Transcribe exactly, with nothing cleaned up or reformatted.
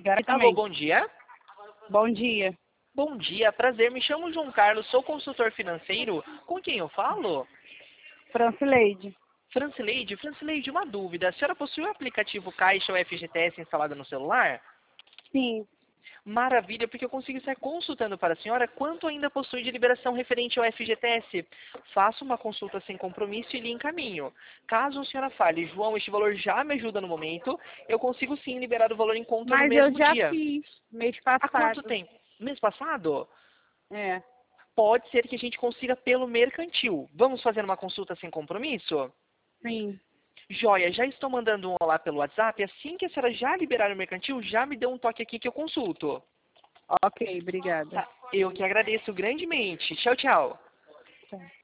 Alô, bom dia. Bom dia. Bom dia, prazer. Me chamo João Carlos, sou consultor financeiro. Com quem eu falo? Francileide. Francileide, Francileide, uma dúvida. A senhora possui o aplicativo Caixa ou F G T S instalado no celular? Sim. Maravilha, porque eu consigo estar consultando para a senhora quanto ainda possui de liberação referente ao F G T S. Faço uma consulta sem compromisso e lhe encaminho. Caso a senhora fale, João, este valor já me ajuda no momento, eu consigo sim liberar o valor em conta no Mas eu mesmo já dia. fiz mês Há quanto passado. tempo? Mês passado? É. Pode ser que a gente consiga pelo mercantil. Vamos fazer uma consulta sem compromisso? Sim. Joia, já estou mandando um olá pelo WhatsApp. Assim que a senhora já liberar o mercantil, já me dê um toque aqui que eu consulto. Ok, obrigada. Tá, eu que agradeço grandemente. Tchau, tchau. Tchau.